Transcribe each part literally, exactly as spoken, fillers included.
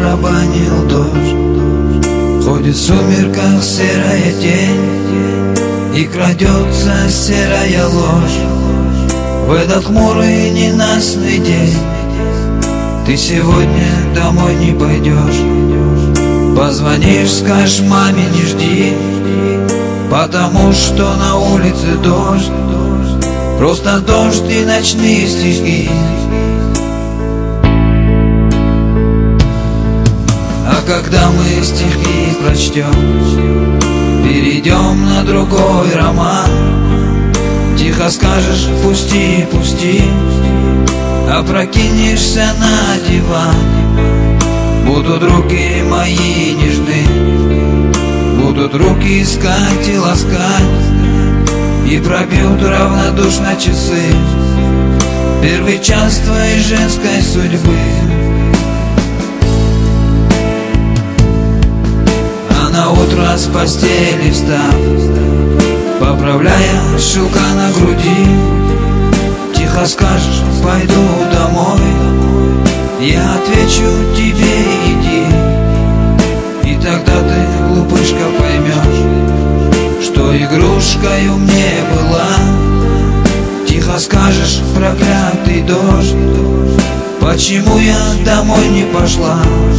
барабанил дождь. Ходит в сумерках серая тень, и крадется серая ложь. В этот хмурый ненастный день ты сегодня домой не пойдешь. Позвонишь, скажешь маме не жди, потому что на улице дождь. Просто дождь и ночные стихи. А когда мы стихи прочтем, перейдем на другой роман. Тихо скажешь пусти, пусти, опрокинешься на диван. Будут руки мои нежны, будут руки искать и ласкать, и пробьют равнодушно часы первый час твоей женской судьбы. А на утро с постели встав, поправляя шелка на груди, тихо скажешь пойду домой. Я отвечу тебе иди, и тогда ты, глупышка, поймешь, что игрушкою мне была. Тихо скажешь проклятый дождь, почему я домой не пошла.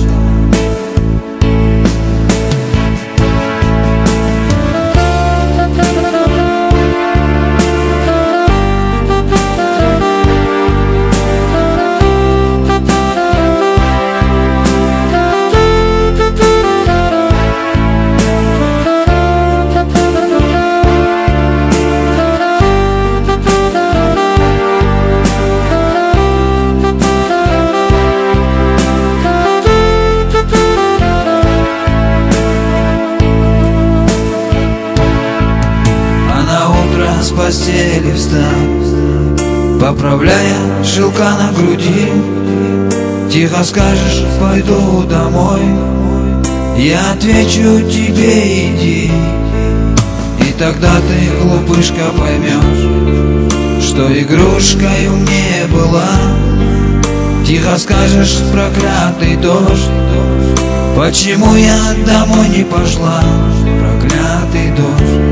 С постели встав, поправляя шелка на груди, тихо скажешь пойду домой. Я отвечу тебе иди, и тогда ты, глупышка, поймешь, что игрушкою мне была. Тихо скажешь проклятый дождь, почему я домой не пошла. Проклятый дождь.